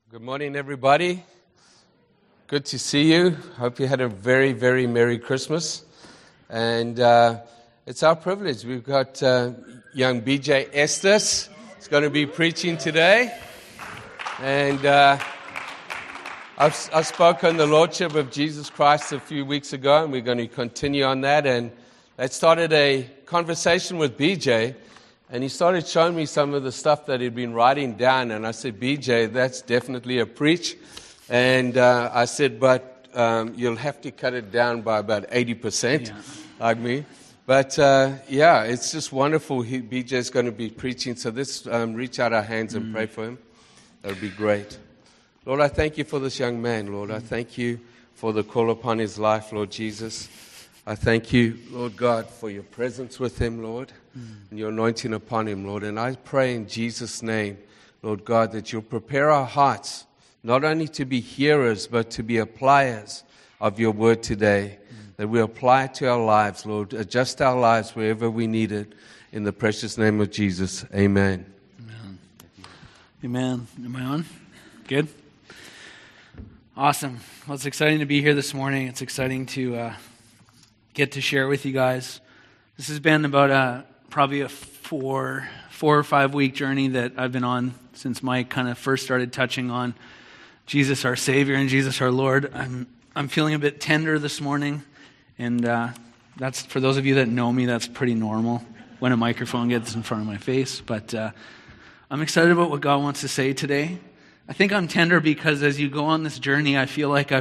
Good morning, everybody. Good to see you. Hope you had a very, very Merry Christmas. And it's our privilege. We've got young BJ Estes. He's going to be preaching today. And I've spoken on the Lordship of Jesus Christ a few weeks ago, and we're going to continue on that. And that started a conversation with BJ. And he started showing me some of the stuff that he'd been writing down. And I said, BJ, that's definitely a preach. And I said, but you'll have to cut it down by about 80%, like me. But it's just wonderful. BJ's going to be preaching. So let's reach out our hands and pray for him. That would be great. Lord, I thank you for this young man, Lord. I thank you for the call upon his life, Lord Jesus. I thank you, Lord God, for your presence with him, Lord, and your anointing upon him, Lord. And I pray in Jesus' name, Lord God, that you'll prepare our hearts, not only to be hearers, but to be appliers of your word today, that we apply it to our lives, Lord. Adjust our lives wherever we need it. In the precious name of Jesus, amen. Amen. Amen. Am I on? Good? Awesome. Well, it's exciting to be here this morning. It's exciting to get to share with you guys. This has been about probably a four or 5 week journey that I've been on since Mike kind of first started touching on Jesus our Savior and Jesus our Lord. I'm feeling a bit tender this morning, and that's, for those of you that know me, that's pretty normal when a microphone gets in front of my face. But I'm excited about what God wants to say today. I think I'm tender because as you go on this journey, I feel like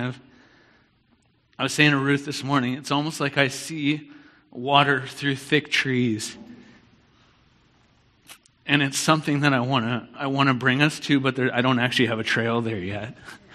I was saying to Ruth this morning, it's almost like I see water through thick trees. And it's something that I want to bring us to, but I don't actually have a trail there yet.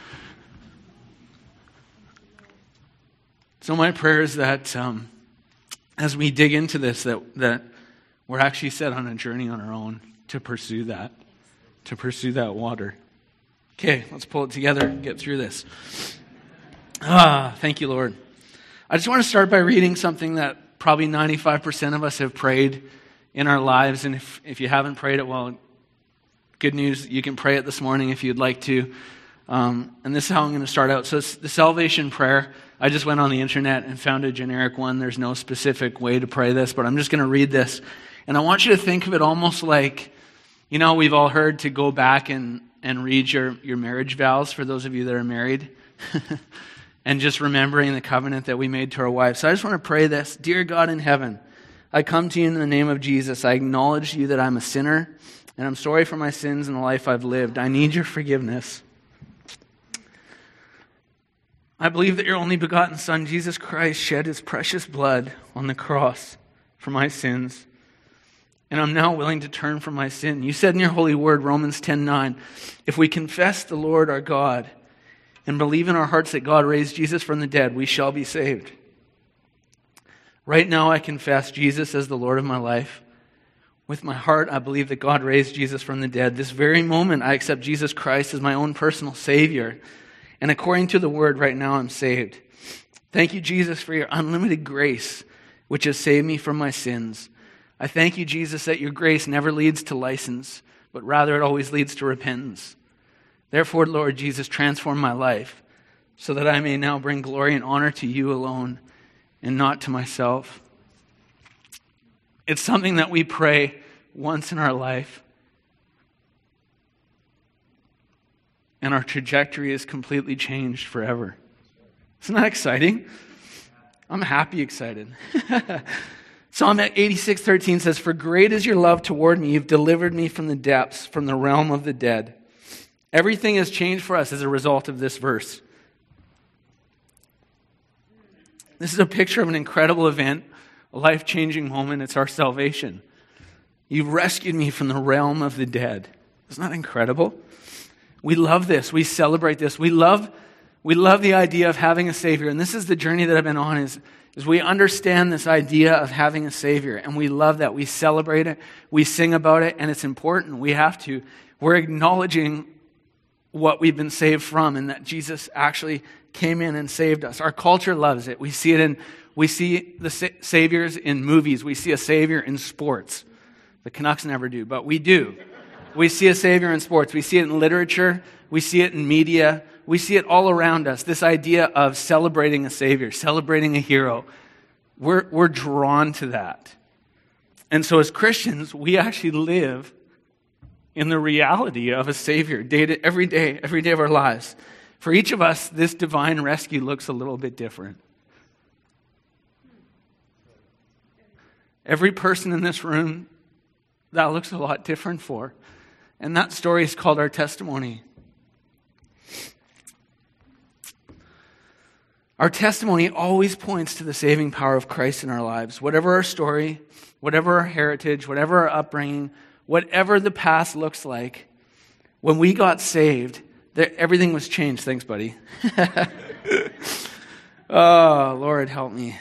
So my prayer is that as we dig into this, that we're actually set on a journey on our own to pursue that water. Okay, let's pull it together and get through this. Thank you, Lord. I just want to start by reading something that probably 95% of us have prayed in our lives. And if you haven't prayed it, well, good news, you can pray it this morning if you'd like to. And this is how I'm going to start out. So it's the salvation prayer. I just went on the internet and found a generic one. There's no specific way to pray this, but I'm just going to read this. And I want you to think of it almost like, we've all heard to go back and read your marriage vows for those of you that are married. And just remembering the covenant that we made to our wives. So I just want to pray this. Dear God in heaven, I come to you in the name of Jesus. I acknowledge you that I'm a sinner, and I'm sorry for my sins and the life I've lived. I need your forgiveness. I believe that your only begotten Son, Jesus Christ, shed his precious blood on the cross for my sins. And I'm now willing to turn from my sin. You said in your holy word, Romans 10:9, if we confess the Lord our God and believe in our hearts that God raised Jesus from the dead, we shall be saved. Right now I confess Jesus as the Lord of my life. With my heart I believe that God raised Jesus from the dead. This very moment I accept Jesus Christ as my own personal Savior. And according to the word, right now I'm saved. Thank you, Jesus, for your unlimited grace, which has saved me from my sins. I thank you, Jesus, that your grace never leads to license, but rather it always leads to repentance. Therefore, Lord Jesus, transform my life so that I may now bring glory and honor to you alone and not to myself. It's something that we pray once in our life, and our trajectory is completely changed forever. Isn't that exciting? I'm happy excited. Psalm 86:13 says, for great is your love toward me. You've delivered me from the depths, from the realm of the dead. Everything has changed for us as a result of this verse. This is a picture of an incredible event, a life-changing moment. It's our salvation. You've rescued me from the realm of the dead. Isn't that incredible? We love this. We celebrate this. We love the idea of having a Savior. And this is the journey that I've been on, is we understand this idea of having a Savior. And we love that. We celebrate it. We sing about it. And it's important. We have to. We're acknowledging what we've been saved from, and that Jesus actually came in and saved us. Our culture loves it. We see the saviors in movies. We see a savior in sports. The Canucks never do, but we do. We see a Savior in sports. We see it in literature. We see it in media. We see it all around us. This idea of celebrating a Savior, celebrating a hero. We're drawn to that. And so as Christians, we actually live in the reality of a Savior every day of our lives. For each of us, this divine rescue looks a little bit different. Every person in this room, that looks a lot different for. And that story is called our testimony. Our testimony always points to the saving power of Christ in our lives. Whatever our story, whatever our heritage, whatever our upbringing, whatever the past looks like, when we got saved, everything was changed. Thanks, buddy. Oh, Lord, help me.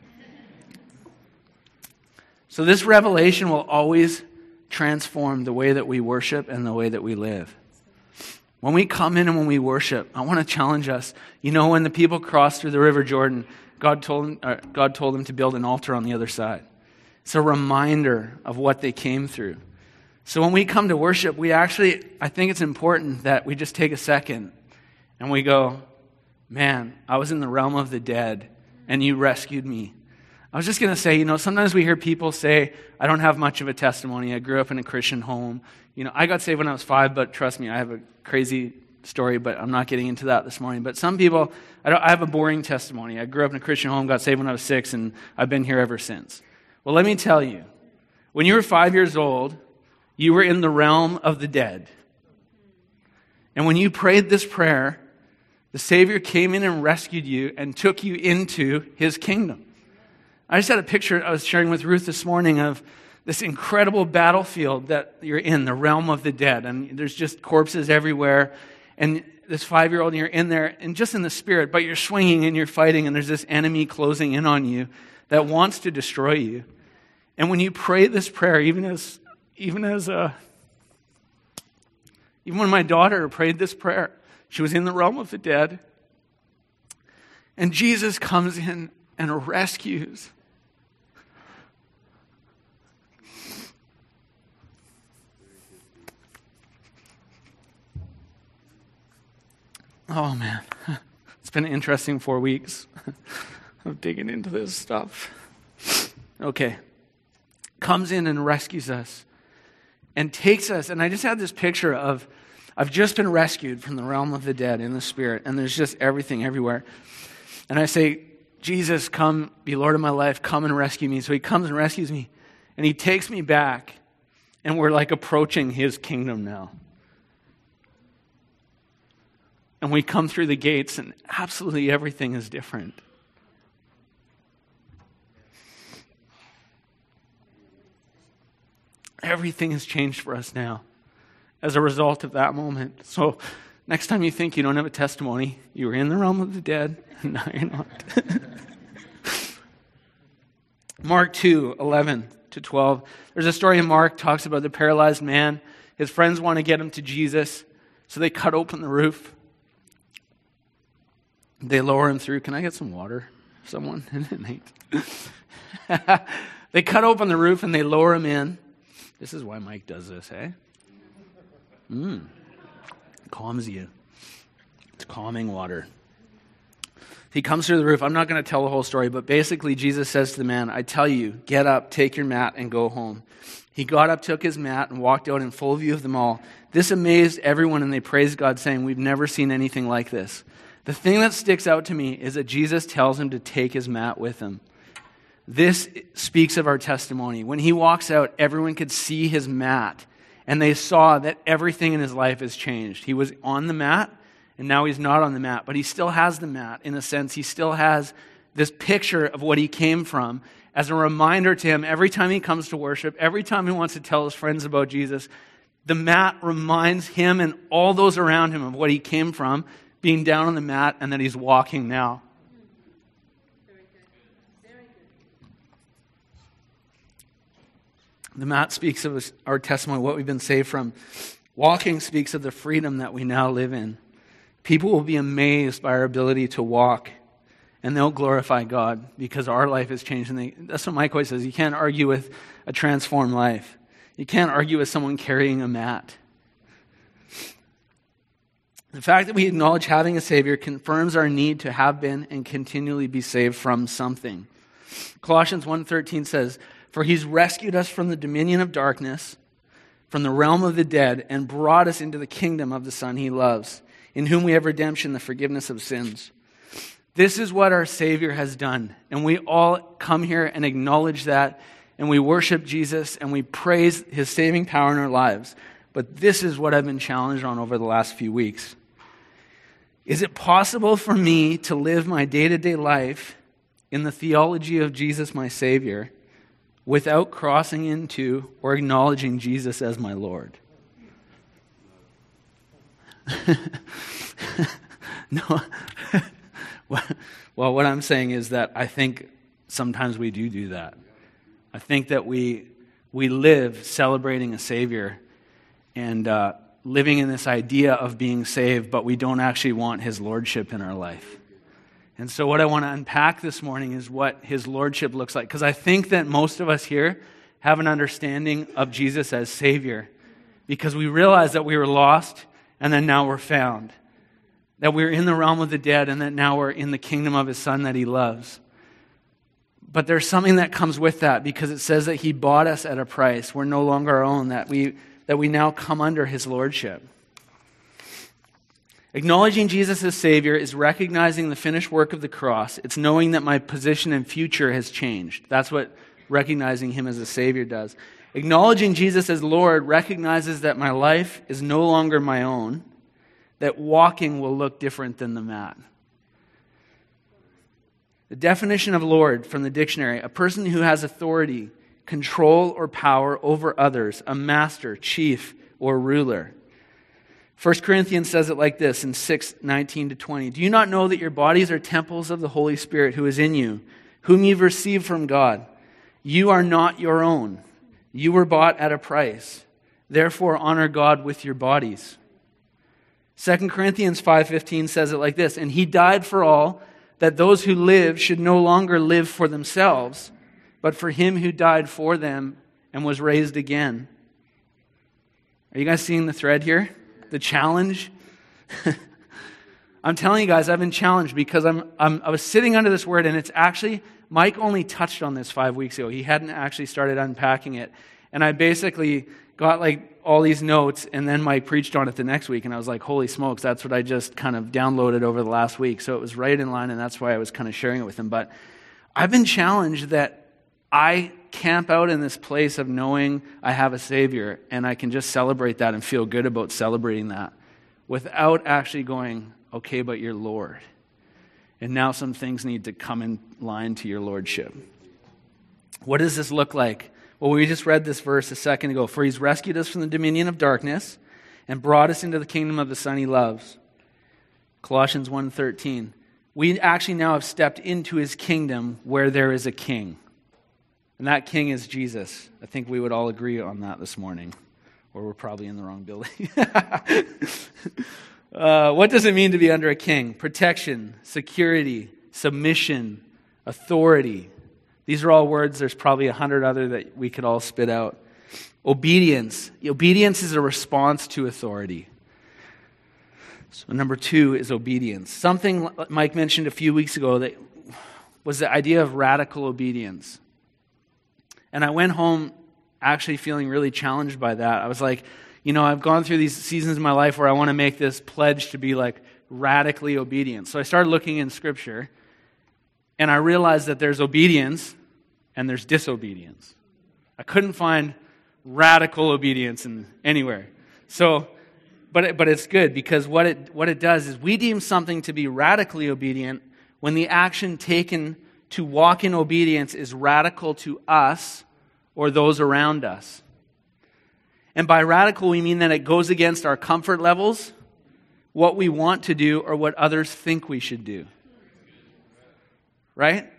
So this revelation will always transform the way that we worship and the way that we live. When we come in and when we worship, I want to challenge us. You know, when the people crossed through the River Jordan, God told them to build an altar on the other side. It's a reminder of what they came through. So when we come to worship, I think it's important that we just take a second and we go, man, I was in the realm of the dead and you rescued me. I was just going to say, sometimes we hear people say, I don't have much of a testimony. I grew up in a Christian home. I got saved when I was 5, but trust me, I have a crazy story, but I'm not getting into that this morning. But some people, I have a boring testimony. I grew up in a Christian home, got saved when I was 6, and I've been here ever since. Well, let me tell you, when you were 5 years old, you were in the realm of the dead. And when you prayed this prayer, the Savior came in and rescued you and took you into His kingdom. I just had a picture I was sharing with Ruth this morning of this incredible battlefield that you're in, the realm of the dead. And there's just corpses everywhere. And this 5-year-old, and you're in there, and just in the spirit, but you're swinging and you're fighting, and there's this enemy closing in on you that wants to destroy you. And when you pray this prayer, even when my daughter prayed this prayer, she was in the realm of the dead. And Jesus comes in and rescues. Oh, man. It's been an interesting 4 weeks of digging into this stuff. Okay. Comes in and rescues us and takes us. And I just had this picture of, I've just been rescued from the realm of the dead in the spirit, and there's just everything everywhere. And I say, Jesus, come, be Lord of my life, come and rescue me. So He comes and rescues me, and He takes me back, and we're like approaching His kingdom now. And we come through the gates, and absolutely everything is different. Everything has changed for us now as a result of that moment. So next time you think you don't have a testimony, you were in the realm of the dead, and now you're not. Mark 2:11-12. There's a story in Mark talks about the paralyzed man. His friends want to get him to Jesus, so they cut open the roof. They lower him through. Can I get some water? Someone? They cut open the roof and they lower him in. This is why Mike does this, eh? Calms you. It's calming water. He comes through the roof. I'm not going to tell the whole story, but basically Jesus says to the man, I tell you, get up, take your mat, and go home. He got up, took his mat, and walked out in full view of them all. This amazed everyone, and they praised God, saying, we've never seen anything like this. The thing that sticks out to me is that Jesus tells him to take his mat with him. This speaks of our testimony. When he walks out, everyone could see his mat, and they saw that everything in his life has changed. He was on the mat, and now he's not on the mat, but he still has the mat. In a sense, he still has this picture of what he came from as a reminder to him every time he comes to worship, every time he wants to tell his friends about Jesus. The mat reminds him and all those around him of what he came from, being down on the mat, and that he's walking now. The mat speaks of our testimony, what we've been saved from. Walking speaks of the freedom that we now live in. People will be amazed by our ability to walk, and they'll glorify God because our life has changed. And that's what Mike always says. You can't argue with a transformed life. You can't argue with someone carrying a mat. The fact that we acknowledge having a Savior confirms our need to have been and continually be saved from something. Colossians 1:13 says, "For he's rescued us from the dominion of darkness, from the realm of the dead, and brought us into the kingdom of the Son he loves, in whom we have redemption, the forgiveness of sins." This is what our Savior has done. And we all come here and acknowledge that, and we worship Jesus, and we praise his saving power in our lives. But this is what I've been challenged on over the last few weeks. Is it possible for me to live my day-to-day life in the theology of Jesus, my Savior, without crossing into or acknowledging Jesus as my Lord? No. Well, what I'm saying is that I think sometimes we do that. I think that we live celebrating a Savior and living in this idea of being saved, but we don't actually want his lordship in our life. And so what I want to unpack this morning is what his lordship looks like, because I think that most of us here have an understanding of Jesus as Savior, because we realize that we were lost and then now we're found, that we're in the realm of the dead and that now we're in the kingdom of his Son that he loves. But there's something that comes with that, because it says that he bought us at a price. We're no longer our own, that we now come under his lordship. Acknowledging Jesus as Savior is recognizing the finished work of the cross. It's knowing that my position and future has changed. That's what recognizing him as a Savior does. Acknowledging Jesus as Lord recognizes that my life is no longer my own, that walking will look different than the mat. The definition of Lord from the dictionary: a person who has authority, control, or power over others, a master, chief, or ruler. 1 Corinthians says it like this in 6:19-20. "Do you not know that your bodies are temples of the Holy Spirit who is in you, whom you've received from God? You are not your own. You were bought at a price. Therefore honor God with your bodies." 2 Corinthians 5:15 says it like this: "And he died for all, that those who live should no longer live for themselves, but for him who died for them and was raised again." Are you guys seeing the thread here? The challenge? I'm telling you guys, I've been challenged because I was sitting under this word, and it's actually, Mike only touched on this 5 weeks ago. He hadn't actually started unpacking it. And I basically got like all these notes, and then Mike preached on it the next week, and I was like, holy smokes, that's what I just kind of downloaded over the last week. So it was right in line, and that's why I was kind of sharing it with him. But I've been challenged that I camp out in this place of knowing I have a Savior, and I can just celebrate that and feel good about celebrating that without actually going, okay, but you're Lord. And now some things need to come in line to your lordship. What does this look like? Well, we just read this verse a second ago. "For he's rescued us from the dominion of darkness and brought us into the kingdom of the Son he loves." Colossians 1:13. We actually now have stepped into his kingdom where there is a king. And that king is Jesus. I think we would all agree on that this morning. Or we're probably in the wrong building. What does it mean to be under a king? Protection, security, submission, authority. These are all words. There's probably 100 other that we could all spit out. Obedience. Obedience is a response to authority. So number 2 is obedience. Something Mike mentioned a few weeks ago that was the idea of radical obedience. And I went home actually feeling really challenged by that. I was like, I've gone through these seasons in my life where I want to make this pledge to be like radically obedient. So I started looking in Scripture, and I realized that there's obedience and there's disobedience. I couldn't find radical obedience anywhere. So, but it's good, because what it does is we deem something to be radically obedient when the action taken to walk in obedience is radical to us or those around us. And by radical, we mean that it goes against our comfort levels, what we want to do, or what others think we should do. Right?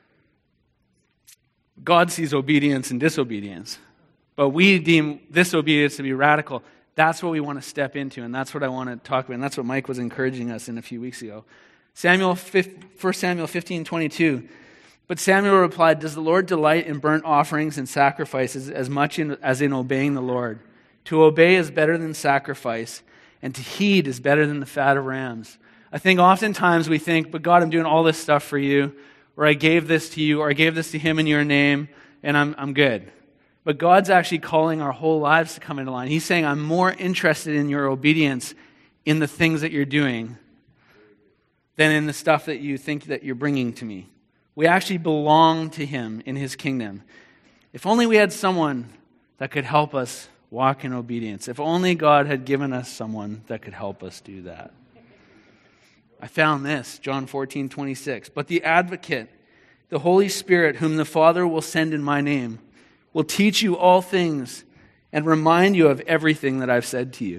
God sees obedience and disobedience, but we deem this obedience to be radical. That's what we want to step into, and that's what I want to talk about, and that's what Mike was encouraging us in a few weeks ago. 1 Samuel 15:22. But Samuel replied, "Does the Lord delight in burnt offerings and sacrifices as much as in obeying the Lord? To obey is better than sacrifice, and to heed is better than the fat of rams." I think oftentimes we think, but God, I'm doing all this stuff for you, or I gave this to you, or I gave this to him in your name, and I'm good. But God's actually calling our whole lives to come into line. He's saying, I'm more interested in your obedience in the things that you're doing than in the stuff that you think that you're bringing to me. We actually belong to him in his kingdom. If only we had someone that could help us walk in obedience. If only God had given us someone that could help us do that. I found this, John 14:26. But the advocate, the Holy Spirit, whom the Father will send in my name, will teach you all things and remind you of everything that I've said to you.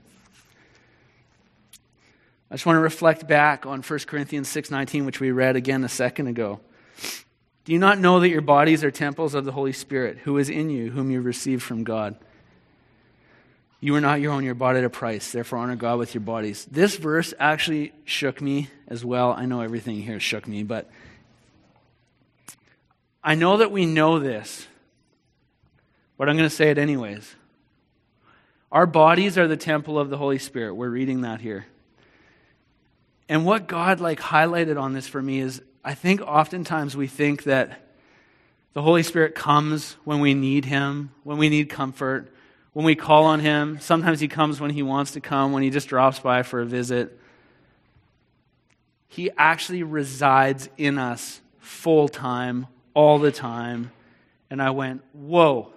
I just want to reflect back on 1 Corinthians 6:19, which we read again a second ago. Do you not know that your bodies are temples of the Holy Spirit, who is in you, whom you received from God? You are not your own, you're bought at a price. Therefore, honor God with your bodies. This verse actually shook me as well. I know everything here shook me, but I know that we know this, but I'm going to say it anyways. Our bodies are the temple of the Holy Spirit. We're reading that here. And what God highlighted on this for me is, I think oftentimes we think that the Holy Spirit comes when we need him, when we need comfort, when we call on him. Sometimes he comes when he wants to come, when he just drops by for a visit. He actually resides in us full time, all the time. And I went, whoa.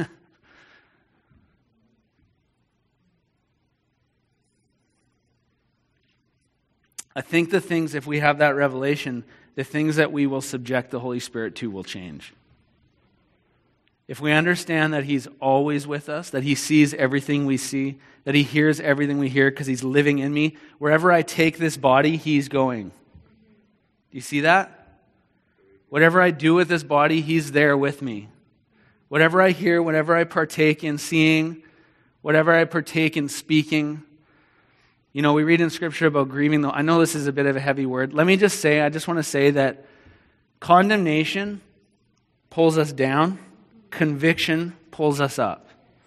I think the things, if we have that revelation, the things that we will subject the Holy Spirit to will change. If we understand that he's always with us, that he sees everything we see, that he hears everything we hear because he's living in me, wherever I take this body, he's going. Do you see that? Whatever I do with this body, he's there with me. Whatever I hear, whatever I partake in seeing, whatever I partake in speaking. You know, we read in Scripture about grieving. I know this is a bit of a heavy word. Let me just say, I just want to say that condemnation pulls us down. Conviction pulls us up.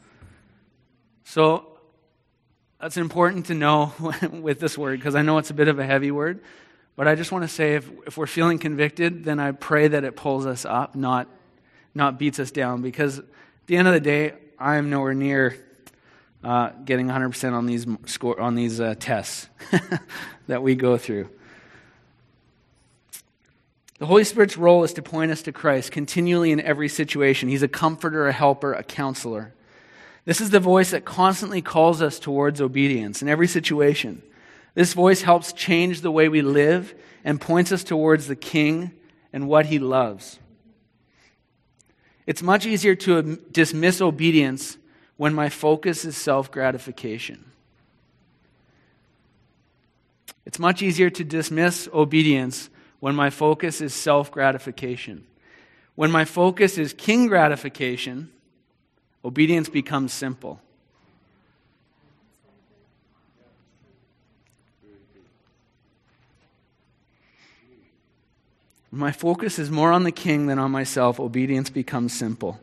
So that's important to know with this word, because I know it's a bit of a heavy word. But I just want to say, if we're feeling convicted, then I pray that it pulls us up, not beats us down. Because at the end of the day, I am nowhere near getting 100% on these tests that we go through. The Holy Spirit's role is to point us to Christ continually in every situation. He's a comforter, a helper, a counselor. This is the voice that constantly calls us towards obedience in every situation. This voice helps change the way we live and points us towards the King and what he loves. It's much easier to dismiss obedience when my focus is self-gratification. It's much easier to dismiss obedience when my focus is self-gratification. When my focus is king gratification, obedience becomes simple. When my focus is more on the king than on myself, obedience becomes simple.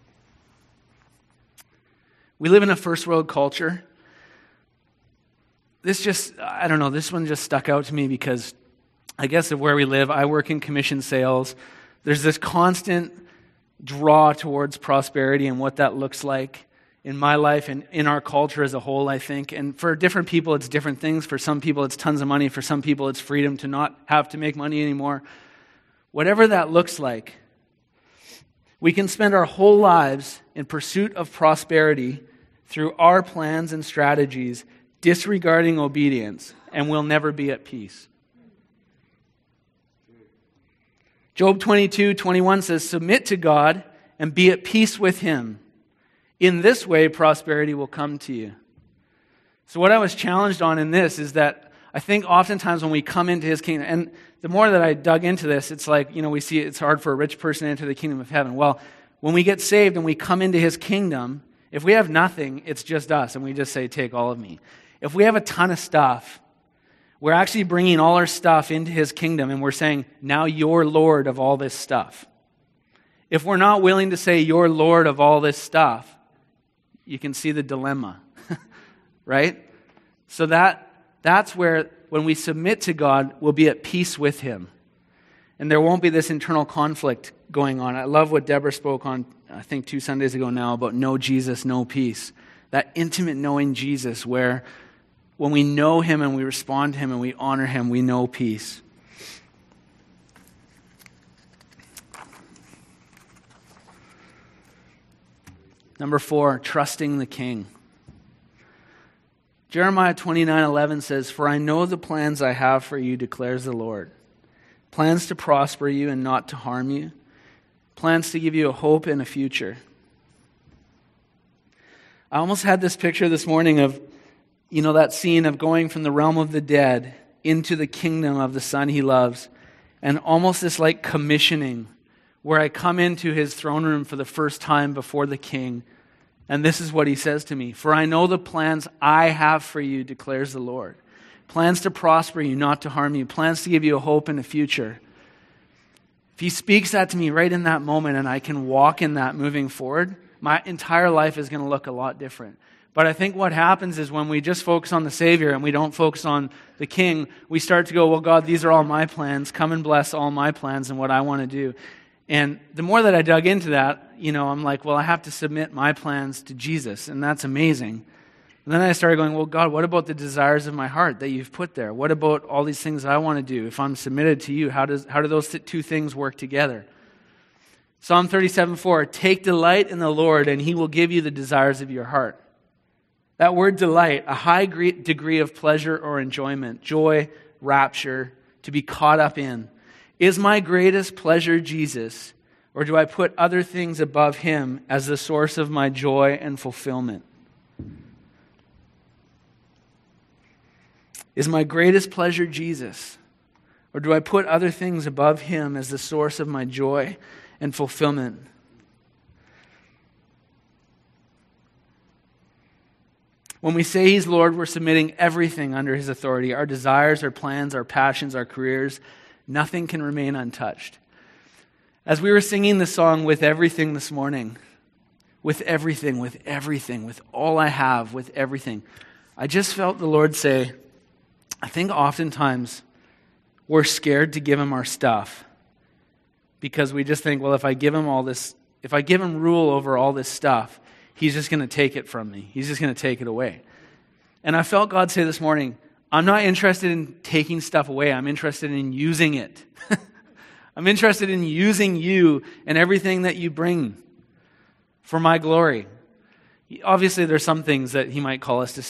We live in a first world culture. This one just stuck out to me because I guess of where we live. I work in commission sales. There's this constant draw towards prosperity and what that looks like in my life and in our culture as a whole, I think. And for different people, it's different things. For some people, it's tons of money. For some people, it's freedom to not have to make money anymore. Whatever that looks like, we can spend our whole lives in pursuit of prosperity through our plans and strategies, disregarding obedience, and we'll never be at peace. Job 22:21 says, "Submit to God and be at peace with him. In this way, prosperity will come to you." So what I was challenged on in this is that I think oftentimes when we come into his kingdom, and the more that I dug into this, it's like, we see it's hard for a rich person to enter the kingdom of heaven. Well, when we get saved and we come into his kingdom, if we have nothing, it's just us, and we just say, "Take all of me." If we have a ton of stuff, We're actually bringing all our stuff into his kingdom, and we're saying, now you're Lord of all this stuff. If we're not willing to say, you're Lord of all this stuff, you can see the dilemma, right? So that's where, when we submit to God, we'll be at peace with him. And there won't be this internal conflict going on. I love what Deborah spoke on, I think 2 Sundays ago now, about no Jesus, no peace. That intimate knowing Jesus, where when we know him and we respond to him and we honor him, we know peace. Number 4, trusting the King. Jeremiah 29:11 says, "For I know the plans I have for you, declares the Lord. Plans to prosper you and not to harm you. Plans to give you a hope and a future." I almost had this picture this morning of, that scene of going from the realm of the dead into the kingdom of the Son he loves, and almost this like commissioning, where I come into his throne room for the first time before the King, and this is what he says to me: "For I know the plans I have for you, declares the Lord. Plans to prosper you, not to harm you. Plans to give you a hope and a future." If he speaks that to me right in that moment and I can walk in that moving forward, my entire life is going to look a lot different. But I think what happens is when we just focus on the Savior and we don't focus on the King, we start to go, well, God, these are all my plans. Come and bless all my plans and what I want to do. And the more that I dug into that, I'm like, well, I have to submit my plans to Jesus, and that's amazing. And then I started going, well, God, what about the desires of my heart that you've put there? What about all these things that I want to do? If I'm submitted to you, how do those two things work together? Psalm 37:4, "Take delight in the Lord, and he will give you the desires of your heart." That word delight, a high degree of pleasure or enjoyment, joy, rapture, to be caught up in. Is my greatest pleasure Jesus, or do I put other things above him as the source of my joy and fulfillment? Is my greatest pleasure Jesus, or do I put other things above him as the source of my joy and fulfillment? When we say he's Lord, we're submitting everything under his authority. Our desires, our plans, our passions, our careers, nothing can remain untouched. As we were singing the song "With Everything" this morning, with everything, with all I have, with everything, I just felt the Lord say, I think oftentimes we're scared to give him our stuff because we just think, well, if I give him rule over all this stuff, he's just going to take it from me. He's just going to take it away. And I felt God say this morning, I'm not interested in taking stuff away. I'm interested in using it. I'm interested in using you and everything that you bring for my glory. Obviously, there's some things that he might call us to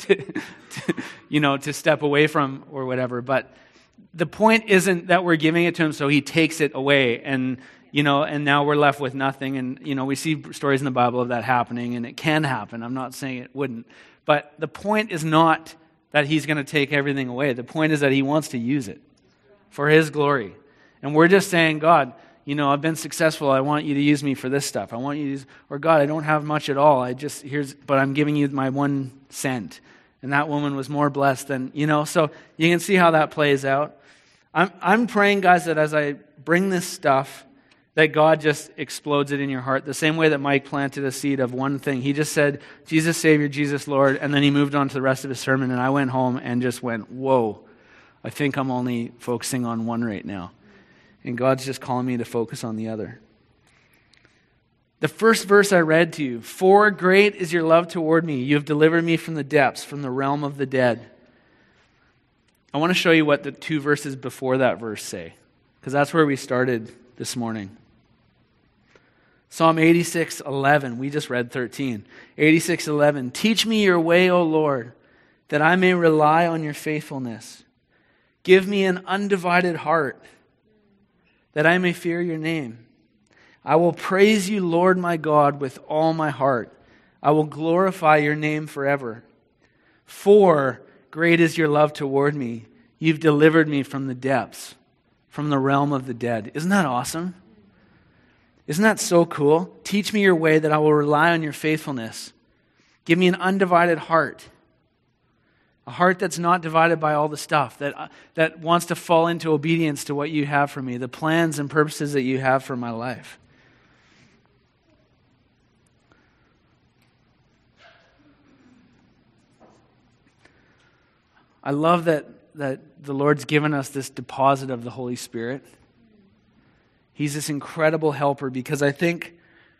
step away from or whatever. But the point isn't that we're giving it to him so he takes it away and now we're left with nothing. And, we see stories in the Bible of that happening, and it can happen. I'm not saying it wouldn't. But the point is not that he's going to take everything away. The point is that he wants to use it for his glory. And we're just saying, God, I've been successful. I want you to use me for this stuff. I want you to use, or God, I don't have much at all. But I'm giving you my 1 cent. And that woman was more blessed than, so you can see how that plays out. I'm praying, guys, that as I bring this stuff, that God just explodes it in your heart. The same way that Mike planted a seed of one thing. He just said, Jesus Savior, Jesus Lord, and then he moved on to the rest of his sermon, and I went home and just went, whoa, I think I'm only focusing on one right now. And God's just calling me to focus on the other. The first verse I read to you, "For great is your love toward me. You have delivered me from the depths, from the realm of the dead." I want to show you what the 2 verses before that verse say, because that's where we started this morning. Psalm 86:11, we just read 13. 86:11, "Teach me your way, O Lord, that I may rely on your faithfulness. Give me an undivided heart, that I may fear your name. I will praise you, Lord my God, with all my heart. I will glorify your name forever. For great is your love toward me. You've delivered me from the depths, from the realm of the dead." Isn't that awesome? Isn't that so cool? Teach me your way that I will rely on your faithfulness. Give me an undivided heart. A heart that's not divided by all the stuff, that wants to fall into obedience to what you have for me, the plans and purposes that you have for my life. I love that the Lord's given us this deposit of the Holy Spirit. He's this incredible helper, because I think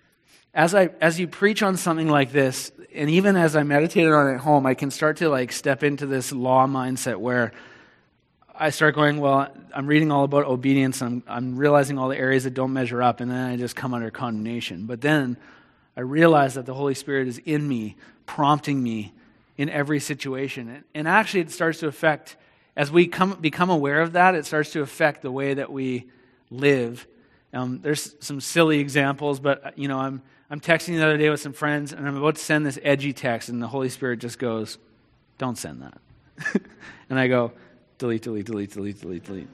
as you preach on something like this, and even as I meditated on it at home, I can start to step into this law mindset where I start going, well, I'm reading all about obedience, I'm realizing all the areas that don't measure up, and then I just come under condemnation. But then I realize that the Holy Spirit is in me, prompting me in every situation. And actually it starts to affect, as we become aware of that, it starts to affect the way that we live. There's some silly examples, but I'm texting the other day with some friends, and I'm about to send this edgy text, and the Holy Spirit just goes, don't send that. And I go, delete, delete, delete, delete, delete, delete.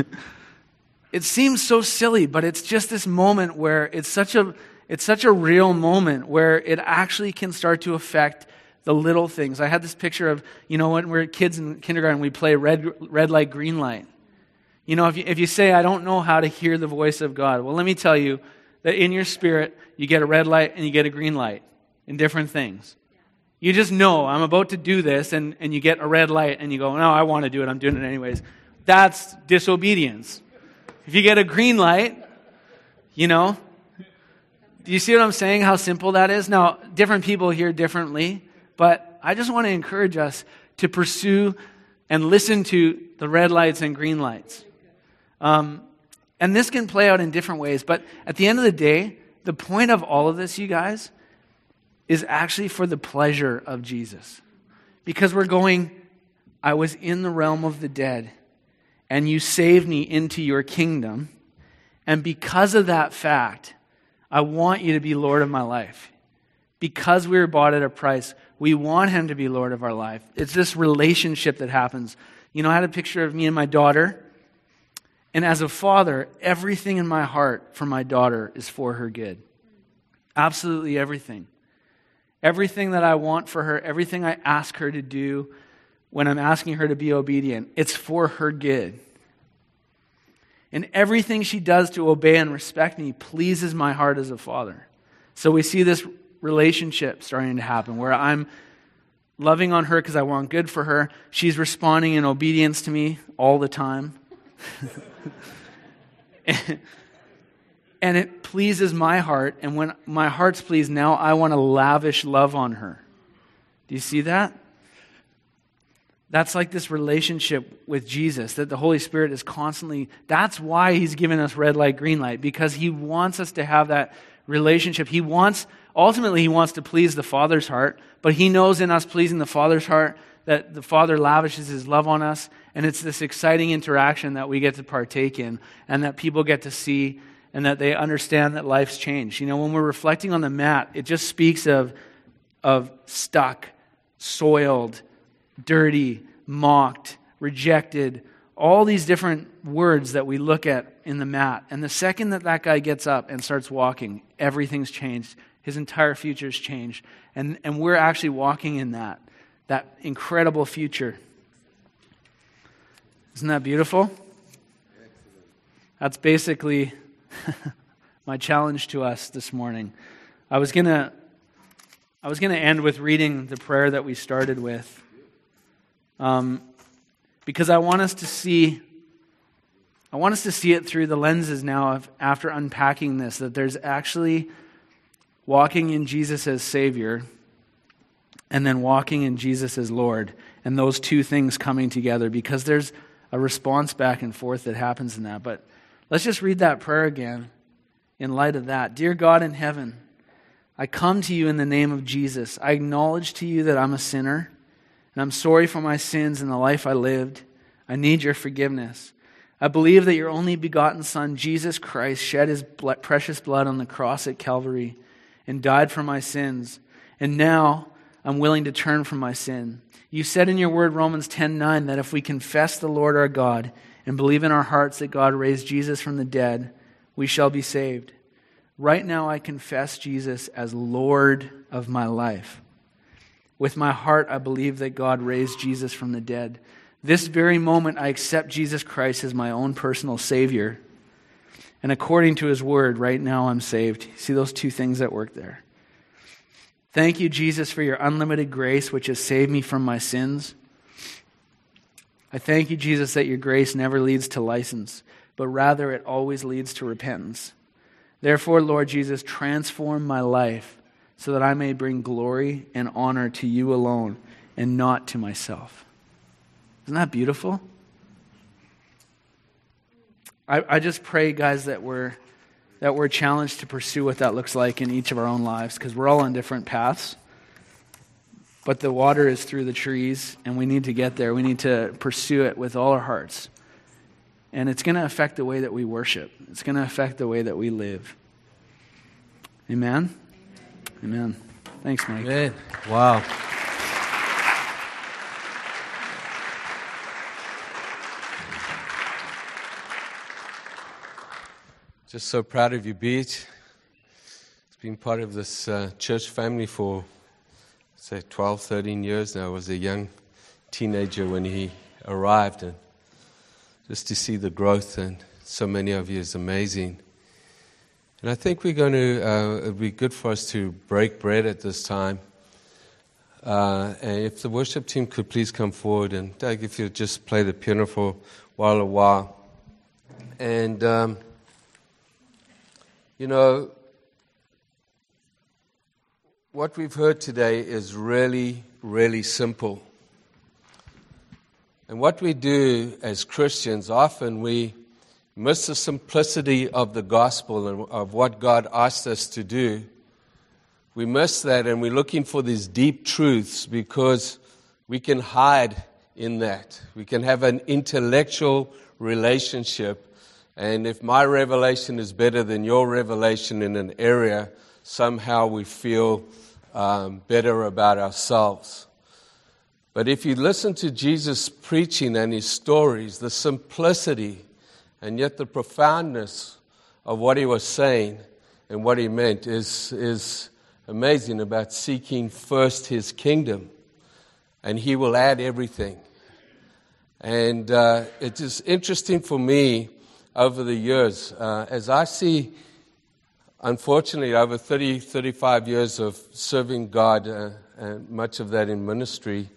It seems so silly, but it's just this moment where it's such a real moment where it actually can start to affect the little things. I had this picture of, when we're kids in kindergarten, we play red light, green light. If you say, I don't know how to hear the voice of God, well, let me tell you that in your spirit, you get a red light and you get a green light in different things. You just know, I'm about to do this, and you get a red light, and you go, no, I want to do it, I'm doing it anyways. That's disobedience. If you get a green light, do you see what I'm saying, how simple that is? Now, different people hear differently, but I just want to encourage us to pursue and listen to the red lights and green lights. And this can play out in different ways, but at the end of the day, the point of all of this, you guys, is actually for the pleasure of Jesus. Because we're going, I was in the realm of the dead, and you saved me into your kingdom, and because of that fact, I want you to be Lord of my life. Because we were bought at a price, we want him to be Lord of our life. It's this relationship that happens. I had a picture of me and my daughter, and as a father, everything in my heart for my daughter is for her good. Absolutely everything. Everything that I want for her, everything I ask her to do when I'm asking her to be obedient, it's for her good. And everything she does to obey and respect me pleases my heart as a father. So we see this relationship starting to happen where I'm loving on her because I want good for her. She's responding in obedience to me all the time. And it pleases my heart. And when my heart's pleased, now I want to lavish love on her. Do you see that? That's like this relationship with Jesus, that the Holy Spirit is constantly, that's why he's given us red light, green light, because he wants us to have that relationship. Ultimately he wants to please the Father's heart, but he knows in us pleasing the Father's heart that the Father lavishes his love on us, and it's this exciting interaction that we get to partake in, and that people get to see, and that they understand that life's changed. When we're reflecting on the mat, it just speaks of stuck, soiled, dirty, mocked, rejected, all these different words that we look at in the mat. And the second that guy gets up and starts walking, everything's changed. His entire future's changed. And we're actually walking in that incredible future. Isn't that beautiful? That's basically my challenge to us this morning. I was gonna end with reading the prayer that we started with, because I want us to see it through the lenses now of, after unpacking this, that there's actually walking in Jesus as Savior and then walking in Jesus as Lord, and those two things coming together, because there's a response back and forth that happens in that. But let's just read that prayer again in light of that. Dear God in heaven, I come to you in the name of Jesus. I acknowledge to you that I'm a sinner, and I'm sorry for my sins and the life I lived. I need your forgiveness. I believe that your only begotten Son, Jesus Christ, shed his precious blood on the cross at Calvary and died for my sins. And now I'm willing to turn from my sin. You said in your word, Romans 10:9, that if we confess the Lord our God and believe in our hearts that God raised Jesus from the dead, we shall be saved. Right now I confess Jesus as Lord of my life. With my heart, I believe that God raised Jesus from the dead. This very moment, I accept Jesus Christ as my own personal Savior. And according to His word, right now I'm saved. See those two things at work there? Thank you, Jesus, for your unlimited grace, which has saved me from my sins. I thank you, Jesus, that your grace never leads to license, but rather it always leads to repentance. Therefore, Lord Jesus, transform my life so that I may bring glory and honor to you alone and not to myself. Isn't that beautiful? I just pray, guys, that we're challenged to pursue what that looks like in each of our own lives, because we're all on different paths. But the water is through the trees, and we need to get there. We need to pursue it with all our hearts. And it's going to affect the way that we worship. It's going to affect the way that we live. Amen? Amen. Thanks, Mike. Amen. Wow. Just so proud of you, Beach. It's been part of this church family for, say, 12, 13 years now. I was a young teenager when he arrived, and just to see the growth and so many of you is amazing. And I think we're going to, it'd be good for us to break bread at this time. And if the worship team could please come forward, and Doug, if you'll just play the piano for a while. And, you know, what we've heard today is really, really simple. And what we do as Christians, often we miss the simplicity of the gospel and of what God asked us to do. We miss that, and we're looking for these deep truths because we can hide in that. We can have an intellectual relationship, and if my revelation is better than your revelation in an area, somehow we feel better about ourselves. But if you listen to Jesus' preaching and His stories, the simplicity and yet the profoundness of what He was saying and what He meant is amazing about seeking first His kingdom, and He will add everything. And it is interesting for me over the years, as I see, unfortunately, over 30, 35 years of serving God, and much of that in ministry,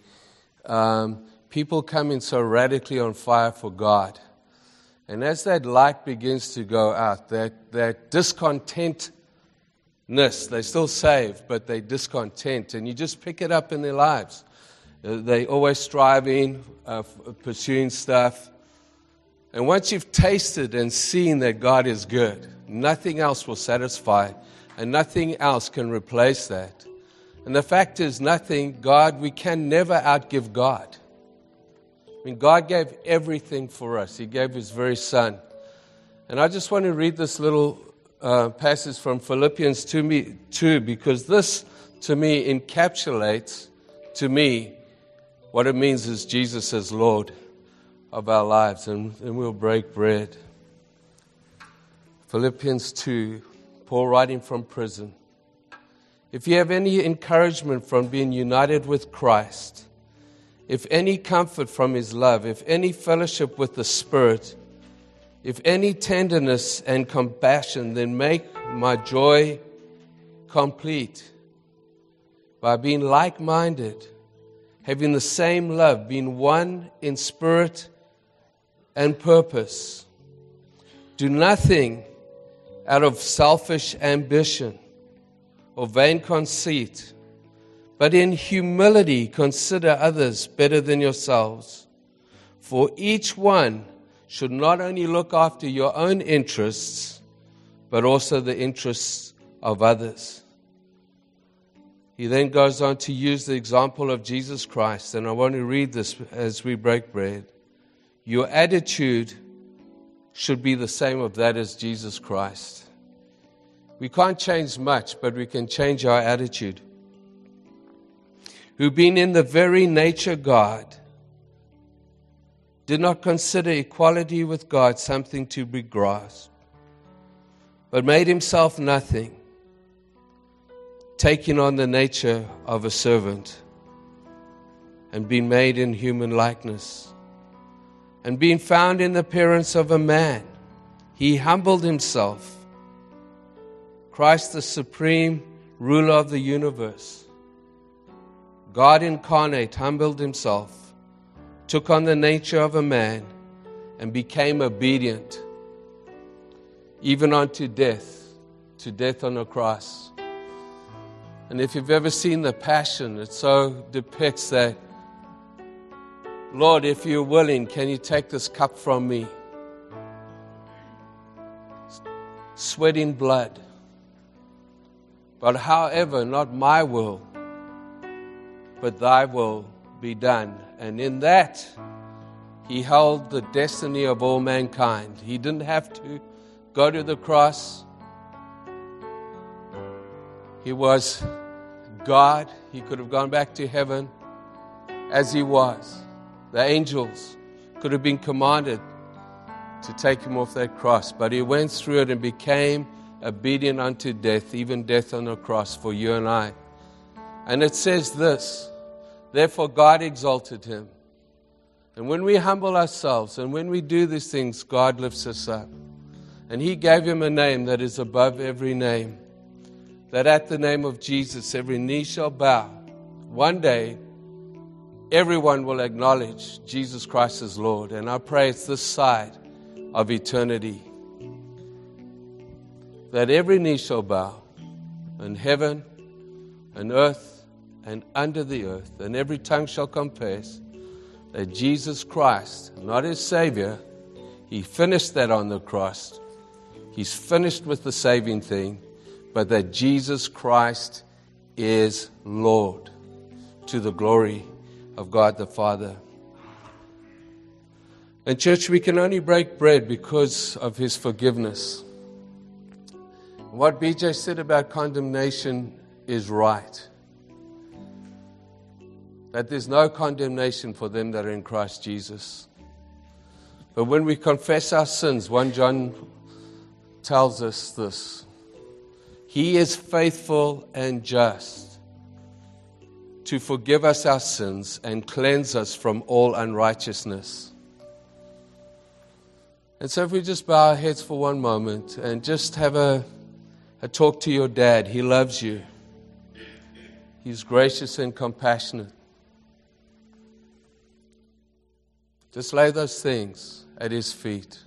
people coming so radically on fire for God. And as that light begins to go out, that discontentness, they're still saved, but they're discontent. And you just pick it up in their lives. They're always striving, pursuing stuff. And once you've tasted and seen that God is good, nothing else will satisfy, and nothing else can replace that. And the fact is, we can never outgive God. I mean, God gave everything for us. He gave His very Son. And I just want to read this little passage from Philippians 2, because this, to me, encapsulates, to me, what it means is Jesus as Lord of our lives. And we'll break bread. Philippians 2, Paul writing from prison. If you have any encouragement from being united with Christ, if any comfort from His love, if any fellowship with the Spirit, if any tenderness and compassion, then make my joy complete by being like-minded, having the same love, being one in spirit and purpose. Do nothing out of selfish ambition or vain conceit, but in humility consider others better than yourselves. For each one should not only look after your own interests, but also the interests of others. He then goes on to use the example of Jesus Christ, and I want to read this as we break bread. Your attitude should be the same of that as Jesus Christ. We can't change much, but we can change our attitude. Who being in the very nature God, did not consider equality with God something to be grasped, but made Himself nothing, taking on the nature of a servant, and been made in human likeness. And being found in the appearance of a man, he humbled himself. Christ, the supreme ruler of the universe, God incarnate, humbled himself, took on the nature of a man, and became obedient, even unto death, to death on a cross. And if you've ever seen The Passion, it so depicts that, Lord, if you're willing, can you take this cup from me? Sweating blood. But however, not my will, but thy will be done. And in that, he held the destiny of all mankind. He didn't have to go to the cross. He was God. He could have gone back to heaven as he was. The angels could have been commanded to take him off that cross, but he went through it and became obedient unto death, even death on the cross for you and I. And it says this, therefore God exalted him. And when we humble ourselves and when we do these things, God lifts us up. And he gave him a name that is above every name, that at the name of Jesus every knee shall bow. One day, everyone will acknowledge Jesus Christ as Lord. And I pray it's this side of eternity, that every knee shall bow in heaven and earth and under the earth, and every tongue shall confess that Jesus Christ, not his Savior, he finished that on the cross. He's finished with the saving thing, but that Jesus Christ is Lord, to the glory of God the Father. And church, we can only break bread because of his forgiveness. What BJ said about condemnation is right. That there's no condemnation for them that are in Christ Jesus. But when we confess our sins, 1 John tells us this, he is faithful and just to forgive us our sins and cleanse us from all unrighteousness. And so if we just bow our heads for one moment and just have a talk to your dad. He loves you. He's gracious and compassionate. Just lay those things at his feet.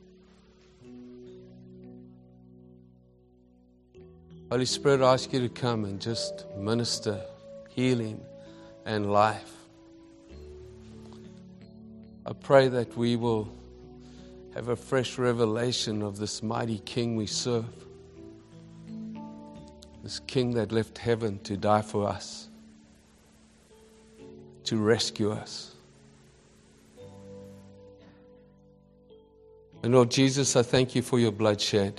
Holy Spirit, I ask you to come and just minister healing and life. I pray that we will have a fresh revelation of this mighty King we serve. This King that left heaven to die for us, to rescue us. And Lord Jesus, I thank you for your bloodshed.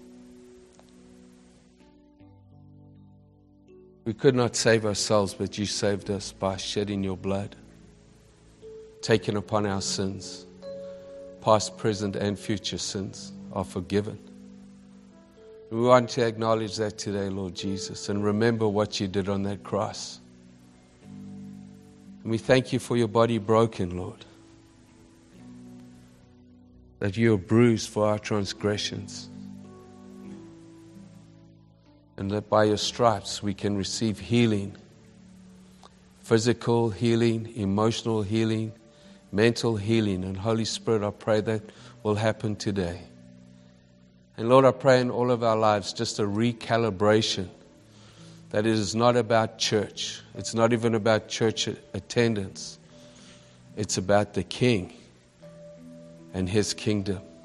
We could not save ourselves, but you saved us by shedding your blood, taking upon our sins. Past, present, and future sins are forgiven. We want to acknowledge that today, Lord Jesus, and remember what you did on that cross. And we thank you for your body broken, Lord, that you are bruised for our transgressions, and that by your stripes we can receive healing, physical healing, emotional healing, mental healing. And Holy Spirit, I pray that will happen today. And Lord, I pray in all of our lives just a recalibration, that it is not about church. It's not even about church attendance. It's about the King and his kingdom.